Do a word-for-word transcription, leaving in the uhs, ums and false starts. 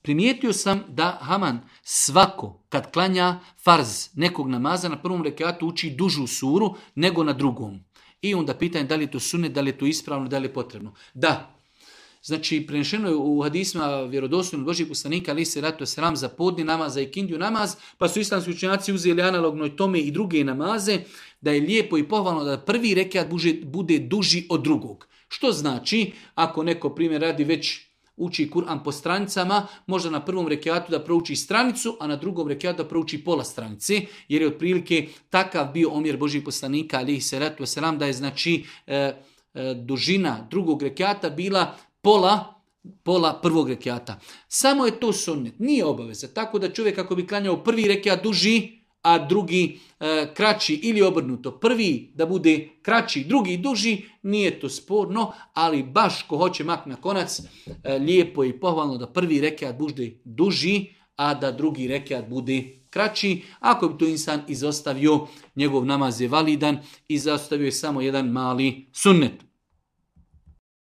primijetio sam da Haman svako kad klanja farz nekog namaza na prvom rekatu uči dužu suru nego na drugom. I onda pitanje da li je to sunnet, da li je to ispravno, da li je potrebno. Da. Znači, prenešeno je u hadisma vjerodostojnog Božjeg poslanika ali se ratu sram za podni namaz, za ikindiju namaz, pa su islamski učenjaci uzeli analogno tome i druge namaze, da je lijepo i pohvalno da prvi rekiat bude duži od drugog. Što znači, ako neko primjer radi već uči Kur'an po stranicama, možda na prvom rekiatu da prouči stranicu, a na drugom rekiatu da prouči pola stranice, jer je otprilike takav bio omjer Božjeg poslanika alihi salatu wasalam, da je znači e, e, dužina drugog rekiata bila pola, pola prvog rekiata. Samo je to sunnet, nije obaveza. Tako da čovjek ako bi klanjao prvi rekiat duži, a drugi e, kraći ili obrnuto. Prvi da bude kraći, drugi duži, nije to sporno, ali baš ko hoće mak na konac, e, lijepo i pohvalno da prvi rekiat bude duži, a da drugi rekiat bude kraći. Ako bi to insan izostavio, njegov namaz je validan, izostavio je samo jedan mali sunnet.